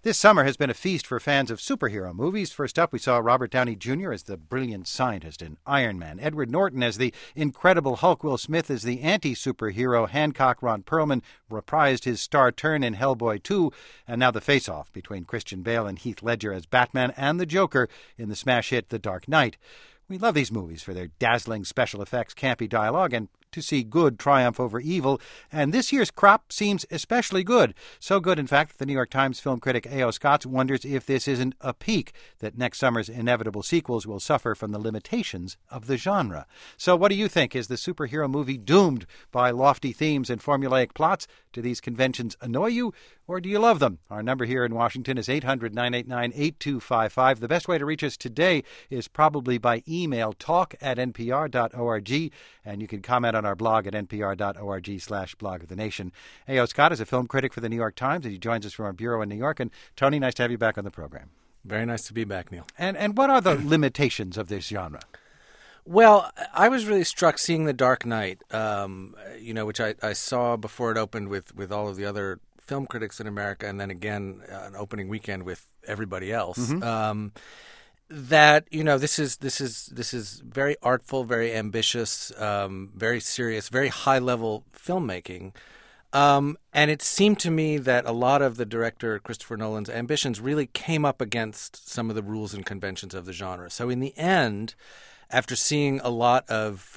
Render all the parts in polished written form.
This summer has been a feast for fans of superhero movies. First up, we saw Robert Downey Jr. as the brilliant scientist in Iron Man, Edward Norton as the Incredible Hulk, Will Smith as the anti-superhero Hancock, Ron Perlman reprised his star turn in Hellboy 2, and now the face-off between Christian Bale and Heath Ledger as Batman and the Joker in the smash hit The Dark Knight. We love these movies for their dazzling special effects, campy dialogue, and to see good triumph over evil. And this year's crop seems especially good. So good, in fact, that the New York Times film critic A.O. Scott wonders if this isn't a peak, that next summer's inevitable sequels will suffer from the limitations of the genre. So what do you think? Is the superhero movie doomed by lofty themes and formulaic plots? Do these conventions annoy you, or do you love them? Our number here in Washington is 800-989-8255. The best way to reach us today is probably by email, talk@npr.org, and you can comment on our blog at npr.org/blog of the nation. A.O. Scott is a film critic for the New York Times, and he joins us from our bureau in New York. And Tony, nice to have you back on the program. Very nice to be back, Neil. And what are the limitations of this genre? Well, I was really struck seeing The Dark Knight, which I saw before it opened with all of the other film critics in America, and then again an opening weekend with everybody else. Mm-hmm. That this is very artful, very ambitious, very serious, very high level filmmaking. And it seemed to me that a lot of the director Christopher Nolan's ambitions really came up against some of the rules and conventions of the genre. So in the end, after seeing a lot of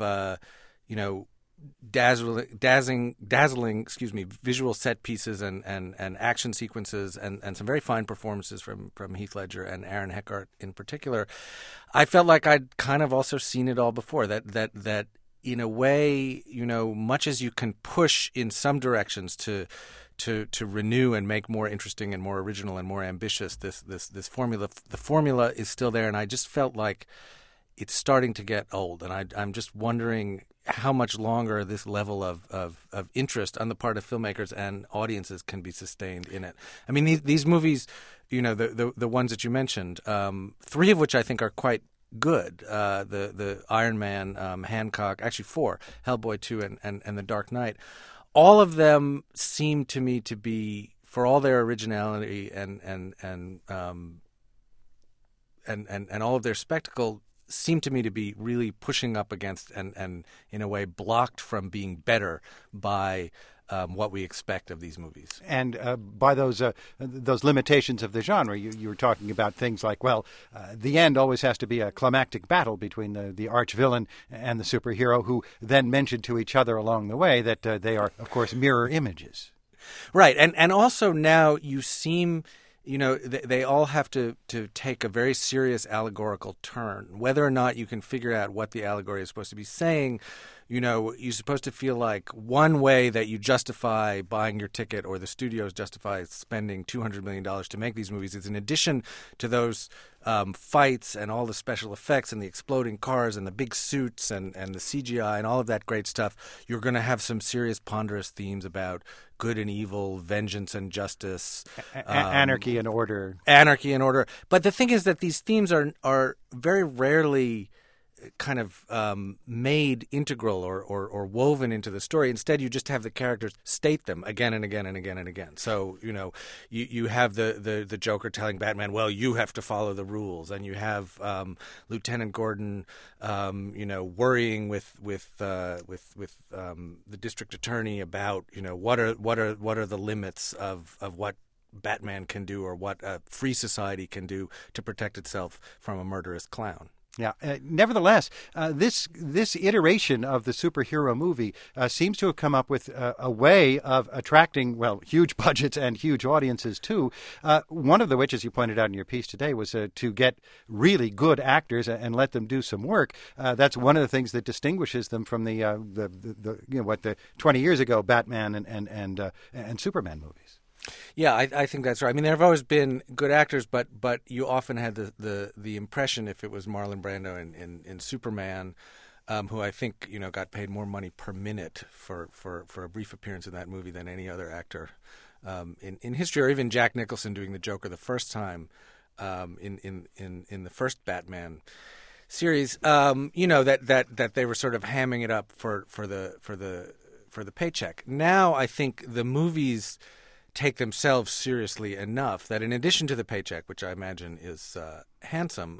dazzling visual set pieces and action sequences and some very fine performances from Heath Ledger and Aaron Eckhart in particular, I felt like I'd kind of also seen it all before. That in a way, much as you can push in some directions to renew and make more interesting and more original and more ambitious this formula, the formula is still there, and I just felt like it's starting to get old, and I'm just wondering how much longer this level of interest on the part of filmmakers and audiences can be sustained in it. I mean, these movies, the ones that you mentioned, three of which I think are quite good. The Iron Man, Hancock, actually four, Hellboy 2 and The Dark Knight. All of them seem to me to be, for all their originality and all of their spectacle, seem to me to be really pushing up against and in a way blocked from being better by what we expect of these movies. And by those limitations of the genre, you were talking about things like, the end always has to be a climactic battle between the arch-villain and the superhero, who then mention to each other along the way that they are, of course, mirror images. Right. And also now you seem... they all have to take a very serious allegorical turn. Whether or not you can figure out what the allegory is supposed to be saying, you're supposed to feel like one way that you justify buying your ticket, or the studios justify spending $200 million to make these movies, is in addition to those fights and all the special effects and the exploding cars and the big suits and the CGI and all of that great stuff, you're going to have some serious ponderous themes about good and evil, vengeance and justice, anarchy and order. But the thing is that these themes are very rarely kind of made integral or woven into the story. Instead, you just have the characters state them again and again and again and again. So, you have the Joker telling Batman, well, you have to follow the rules. And you have Lieutenant Gordon, worrying with the district attorney about, what are the limits of what Batman can do, or what a free society can do to protect itself from a murderous clown. Yeah. Nevertheless, this iteration of the superhero movie seems to have come up with a way of attracting, huge budgets and huge audiences, too. One of which, as you pointed out in your piece today, was to get really good actors and let them do some work. That's one of the things that distinguishes them from the 20 years ago Batman and Superman movies. Yeah, I think that's right. I mean, there have always been good actors, but you often had the impression, if it was Marlon Brando in Superman, who I think got paid more money per minute for a brief appearance in that movie than any other actor in history, or even Jack Nicholson doing the Joker the first time in the first Batman series. That they were sort of hamming it up for the paycheck. Now I think the movies take themselves seriously enough that in addition to the paycheck, which I imagine is handsome,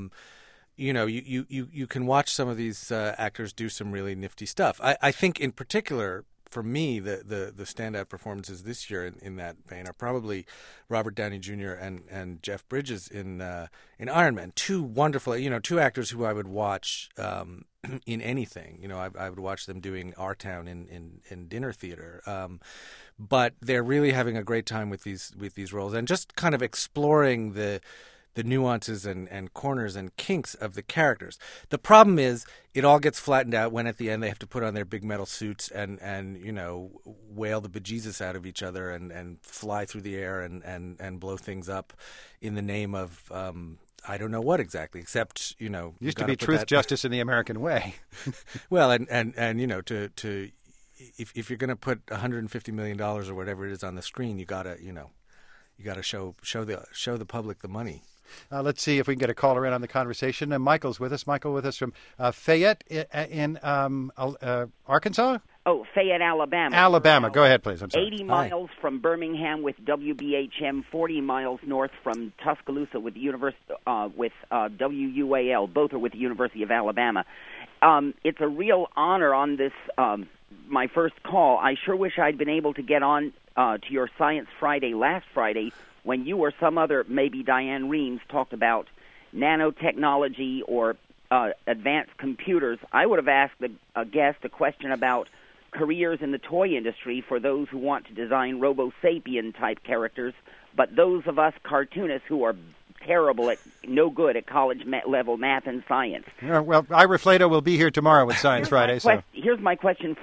you can watch some of these actors do some really nifty stuff. I think in particular, for me, the standout performances this year in that vein are probably Robert Downey Jr. and Jeff Bridges in Iron Man. Two wonderful, two actors who I would watch in anything. I would watch them doing Our Town in dinner theater. But they're really having a great time with these roles and just kind of exploring the nuances and corners and kinks of the characters. The problem is it all gets flattened out when at the end they have to put on their big metal suits and wail the bejesus out of each other and fly through the air and blow things up in the name of I don't know what exactly, except used to be truth, justice, and the American way. Well, and to if you're going to put $150 million or whatever it is on the screen, you gotta show the public the money. Let's see if we can get a caller in on the conversation. Michael's with us. Michael with us from Fayette in Arkansas? Oh, Fayette, Alabama. Alabama. Go ahead, please. I'm sorry. 80 miles from Birmingham with WBHM, 40 miles north from Tuscaloosa with WUAL. Both are with the University of Alabama. It's a real honor on this, my first call. I sure wish I'd been able to get on to your Science Friday last Friday when you or some other, maybe Diane Reams, talked about nanotechnology or advanced computers. I would have asked a guest a question about careers in the toy industry for those who want to design Robo-Sapien-type characters, but those of us cartoonists who are terrible no good at college-level math and science. Well, Ira Flato will be here tomorrow with Science Friday. Here's my question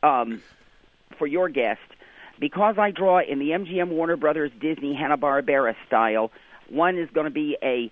for your guest. Because I draw in the MGM Warner Brothers Disney Hanna-Barbera style, one is going to be a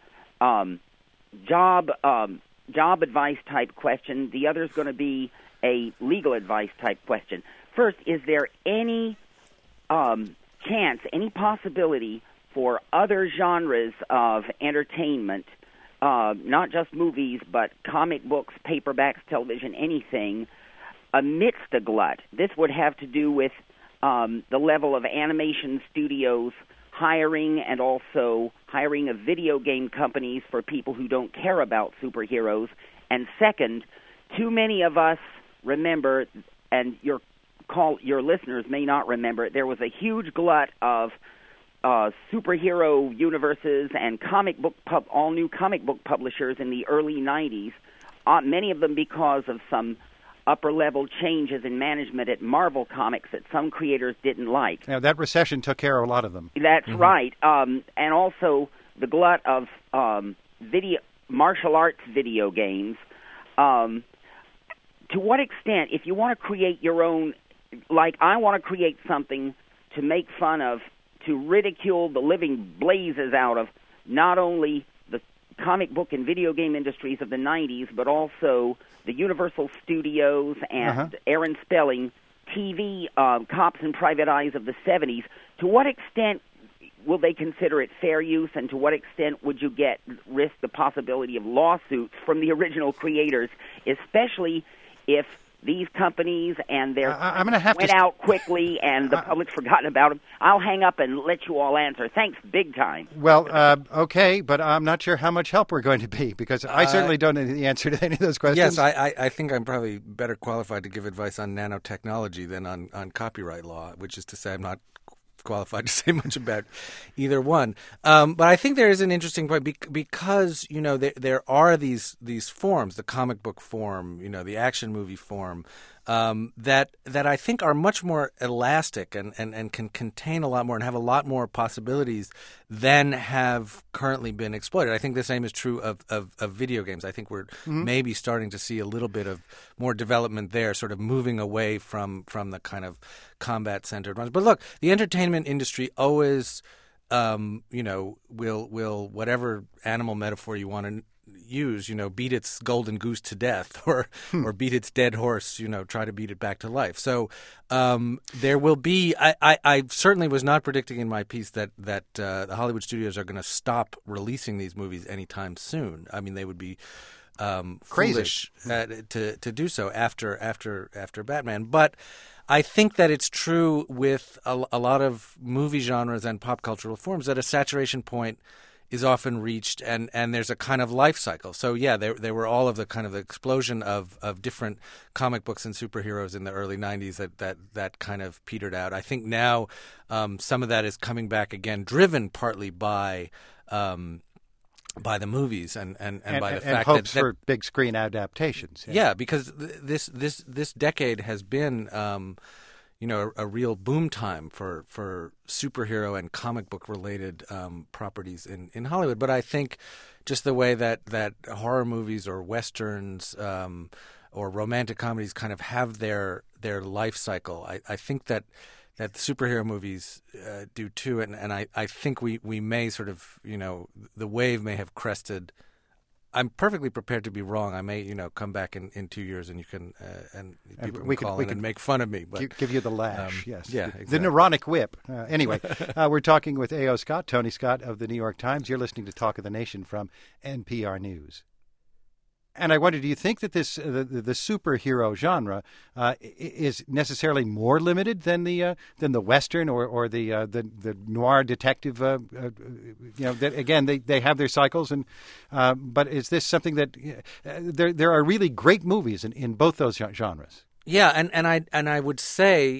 job advice type question. The other is going to be a legal advice type question. First, is there any chance, any possibility for other genres of entertainment, not just movies, but comic books, paperbacks, television, anything, amidst a glut? This would have to do with the level of animation studios hiring and also hiring of video game companies for people who don't care about superheroes. And second, too many of us remember, and your listeners may not remember, there was a huge glut of superhero universes and all new comic book publishers in the early 90s, many of them because of some upper-level changes in management at Marvel Comics that some creators didn't like. Yeah, that recession took care of a lot of them. That's right. And also the glut of martial arts video games. To what extent, if you want to create your own, like I want to create something to make fun of, to ridicule the living blazes out of not only the comic book and video game industries of the 90s, but also the Universal Studios and Aaron Spelling TV Cops and Private Eyes of the 70s, to what extent will they consider it fair use, and to what extent would you risk the possibility of lawsuits from the original creators, especially if these companies and their went out quickly and the public's forgotten about them? I'll hang up and let you all answer. Thanks big time. Well, okay, but I'm not sure how much help we're going to be, because I certainly don't know the answer to any of those questions. Yes, I think I'm probably better qualified to give advice on nanotechnology than on copyright law, which is to say I'm not qualified to say much about either one. But I think there is an interesting point because, there are these forms, the comic book form, the action movie form, that I think are much more elastic and can contain a lot more and have a lot more possibilities than have currently been exploited. I think the same is true of video games. I think we're maybe starting to see a little bit of more development there, sort of moving away from the kind of combat-centered ones. But look, the entertainment industry always, will whatever animal metaphor you want to use, beat its golden goose to death or beat its dead horse, try to beat it back to life. So there will be, I certainly was not predicting in my piece that the Hollywood studios are going to stop releasing these movies anytime soon. I mean, they would be foolish to do so after Batman. But I think that it's true with a lot of movie genres and pop cultural forms that a saturation point is often reached, and there's a kind of life cycle. So yeah, there were all of the kind of explosion of different comic books and superheroes in the early 90s that kind of petered out. I think now some of that is coming back again, driven partly by the movies and by the fact hopes that for big screen adaptations. Yeah, because this decade has been a real boom time for superhero and comic book related properties in Hollywood. But I think just the way that horror movies or westerns or romantic comedies kind of have their life cycle, I think that superhero movies do too, and I think we may sort of, the wave may have crested. I'm perfectly prepared to be wrong. I may, come back in 2 years, and you can and people can call in and make fun of me. But give you the lash, yes, yeah, exactly. The neuronic whip. Anyway, we're talking with A.O. Scott, Tony Scott of the New York Times. You're listening to Talk of the Nation from NPR News. And I wonder, do you think that this the superhero genre is necessarily more limited than the Western or the noir detective? That again they have their cycles, and but is this something that there are really great movies in both those genres? Yeah, and I would say,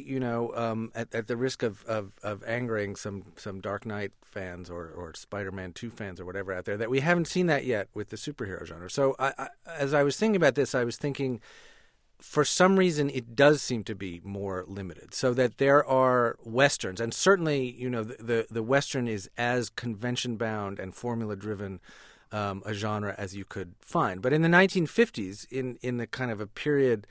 at the risk of angering some Dark Knight fans or Spider-Man 2 fans or whatever out there, that we haven't seen that yet with the superhero genre. So as I was thinking about this, I was thinking, for some reason, it does seem to be more limited. So that there are Westerns, and certainly, the Western is as convention-bound and formula-driven a genre as you could find. But in the 1950s, in the kind of a period,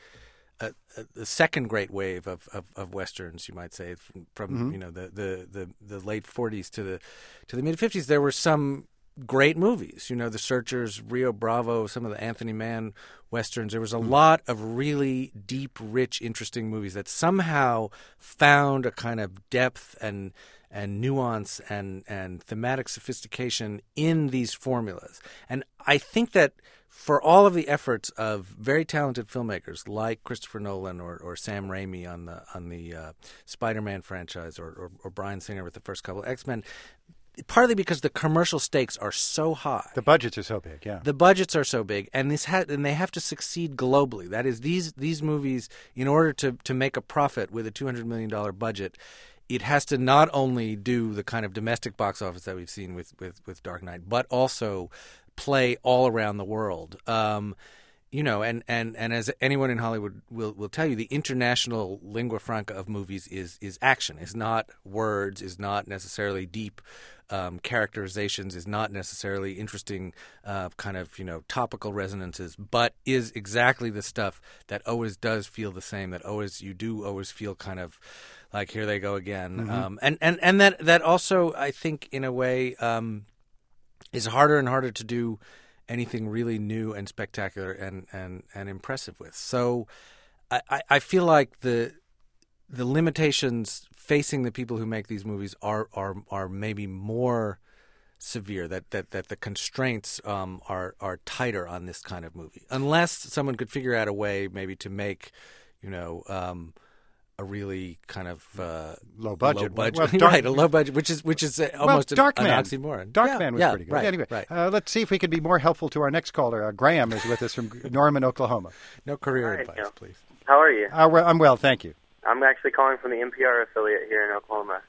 the second great wave of westerns, you might say, from the late 40s to the mid 50s, there were some great movies. The Searchers, Rio Bravo, some of the Anthony Mann westerns. There was a lot of really deep, rich, interesting movies that somehow found a kind of depth and nuance and thematic sophistication in these formulas. And I think that for all of the efforts of very talented filmmakers like Christopher Nolan or Sam Raimi on the Spider-Man franchise or Bryan Singer with the first couple of X-Men, partly because the commercial stakes are so high. The budgets are so big, yeah. The budgets are so big, and they have to succeed globally. That is, these movies, in order to make a profit with a $200 million budget, it has to not only do the kind of domestic box office that we've seen with Dark Knight, but also play all around the world. And as anyone in Hollywood will tell you, the international lingua franca of movies is action, is not words, is not necessarily deep characterizations, is not necessarily interesting kind of topical resonances, but is exactly the stuff that always does feel the same, that you do always feel kind of like, here they go again. And that also, I think, in a way, is harder and harder to do anything really new and spectacular and impressive with. So I feel like the limitations facing the people who make these movies are maybe more severe, that the constraints are tighter on this kind of movie, unless someone could figure out a way maybe to make a really kind of low budget, right? A low budget, which is almost an oxymoron. Darkman was pretty good. Right, anyway, right. Let's see if we can be more helpful to our next caller. Graham is with us from Norman, Oklahoma. No career advice, please. How are you? I'm well, thank you. I'm actually calling from the NPR affiliate here in Oklahoma.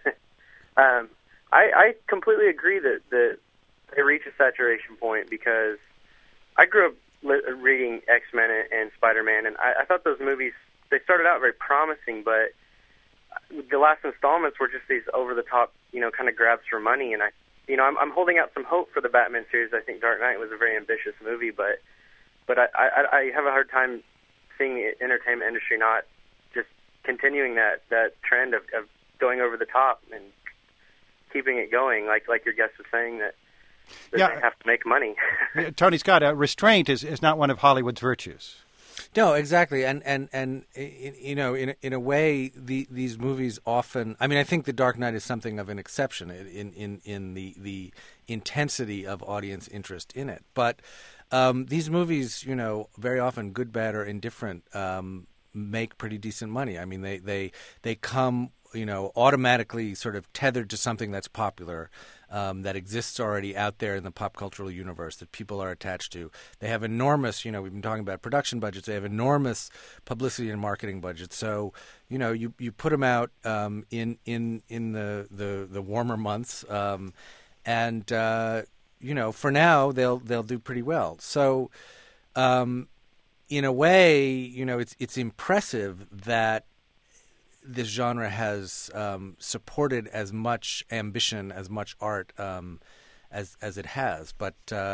I completely agree that they reach a saturation point, because I grew up reading X-Men and Spider-Man, and I thought those movies, they started out very promising, but the last installments were just these over-the-top, kind of grabs for money. And I'm holding out some hope for the Batman series. I think Dark Knight was a very ambitious movie, but I have a hard time seeing the entertainment industry not just continuing that trend of going over the top and keeping it going, like your guest was saying, that they have to make money. Tony Scott, restraint is not one of Hollywood's virtues. No, exactly, and in a way, these movies often. I mean, I think The Dark Knight is something of an exception in the intensity of audience interest in it. But these movies, very often, good, bad, or indifferent, make pretty decent money. I mean, they come, automatically sort of tethered to something that's popular, that exists already out there in the pop cultural universe that people are attached to. They have enormous, we've been talking about production budgets. They have enormous publicity and marketing budgets. So, you put them out in the warmer months, and for now they'll do pretty well. So, in a way, it's impressive that this genre has supported as much ambition, as much art as it has, but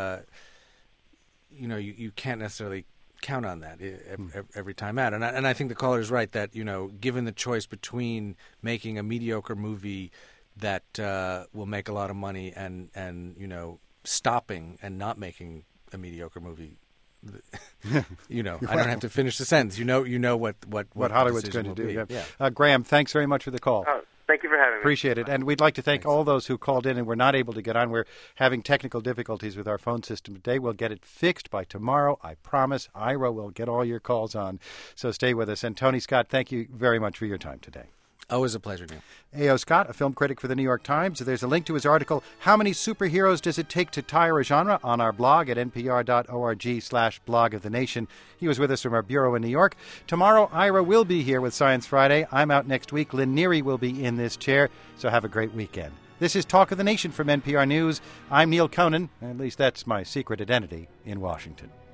you can't necessarily count on that every time out. And I think the caller is right that given the choice between making a mediocre movie that will make a lot of money and stopping and not making a mediocre movie. I don't have to finish the sentence. You know what Hollywood's going to do. Yeah. Graham, thanks very much for the call. Oh, thank you for having me. Appreciate it. And we'd like to thank all those who called in and were not able to get on. We're having technical difficulties with our phone system today. We'll get it fixed by tomorrow. I promise. Ira will get all your calls on. So stay with us. And Tony Scott, thank you very much for your time today. Always a pleasure, Neil. A.O. Scott, a film critic for the New York Times. There's a link to his article, How Many Superheroes Does It Take to Tire a Genre?, on our blog at npr.org/blog of the nation. He was with us from our bureau in New York. Tomorrow, Ira will be here with Science Friday. I'm out next week. Lynn Neary will be in this chair, so have a great weekend. This is Talk of the Nation from NPR News. I'm Neil Conan, at least that's my secret identity, in Washington.